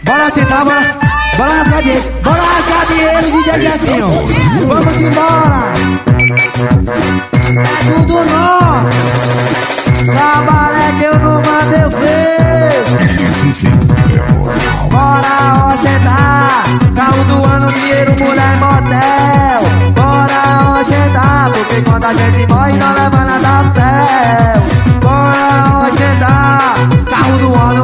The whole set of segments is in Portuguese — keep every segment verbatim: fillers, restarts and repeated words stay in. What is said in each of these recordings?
Bora sentar, bora. Bora rasgar dinheiro. Bora rasgar dinheiro, D J Jessinho. Vamos embora. É tudo nosso. Cabaré que eu não mandei eu ver. Isso sim é moral. Bora ostentar. Carro do ano, dinheiro, mulher, motel. Bora ostentar. Porque quando a gente morre não leva nada pro céu. Bora ostentar. Carro do ano.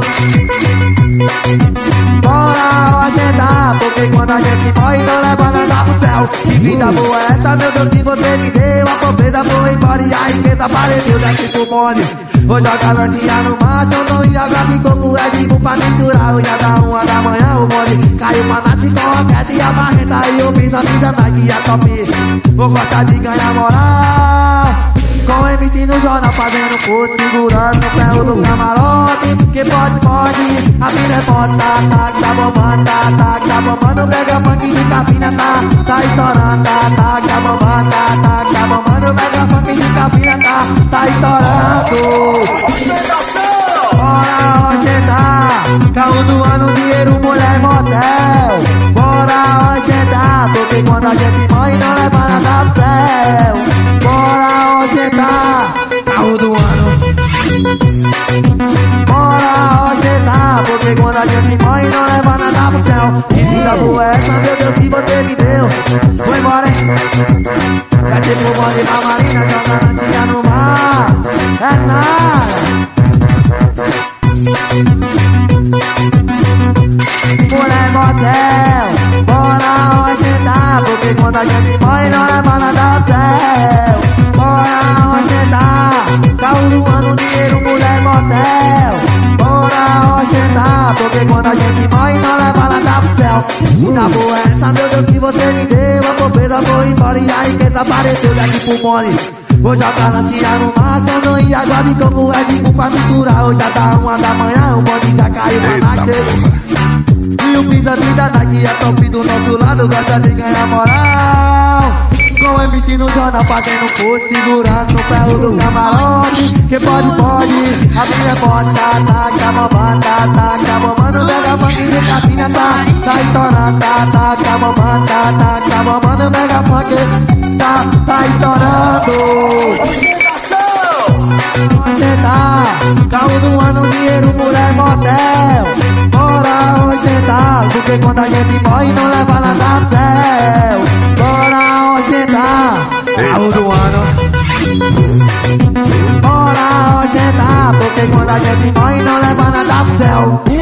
Bora ostentar. Porque quando a gente morre não leva nada pro céu. Que vida boa é essa, meu Deus, que você me deu. A pobreza foi embora e a riqueza apareceu daqui pro bonde. Vou jogar lancinha no mato, eu não ia jogar de coco, é de pra misturar. Hoje ia dar uma da manhã, o bonde caiu pra nata e com a queda e a barreta. E eu fiz a vida na guia top. Vou gostar de ganhar moral. Com o M C no jornal fazendo curso, segurando no ferro do camarote. Que pode, pode, a vida é foda, tá, tá, tá bombando, tá, tá, tá bombando. Pega funk de capina, tá, tá estourando, tá, tá, tá bombando, tá, tá, tá bombando. Pega funk de capina, tá, tá estourando. Bora ostentar, carro do ano, dinheiro, mulher, motel. Bora ostentar, porque quando a gente morre não leva nada pro céu. Bora ostentar, carro do ano. Bora ostentar, porque quando a gente morre não leva nada pro céu. Que vida boa é essa, meu Deus, que você me deu. Vou embora, hein? Quer ter pro bonde na marina, joga lancinha no mar. É nada. Mulher, motel, bora ostentar, porque quando a gente morre não leva nada pro céu. Bora ostentar, carro do ano, dinheiro, mulher, motel. Bora ostentar, porque quando a gente morre não leva nada pro céu. Vida boa essa, meu Deus, que você me deu. A pobreza foi embora e a riqueza apareceu daqui pro mole. Vou jogar lancinha no mar, se eu não ia água de coco, é de pra misturar. Hoje já tá uma da manhã, o bonde já caiu pra nascer. E o pisa vida daqui é top do nosso lado, gosta de ganhar moral. Com o M C no jornal fazendo curso, segurando no ferro do camarote. Que pode, pode, a vida é foda, tá, tá, tá bombando, tá, tá, tá bombando. Pega funk de capinha, tá, tá estourando, tá, tá, tá bombando, tá, tá, tá bombando. Pega funk, tá, tá estourando. Ostentar, carro do ano, dinheiro, mulher, motel. Bora ostentar, porque quando a gente morre não leva nada pro céu. Bora ostentar, carro do ano. Bora ostentar, porque quando a gente morre não leva nada pro céu.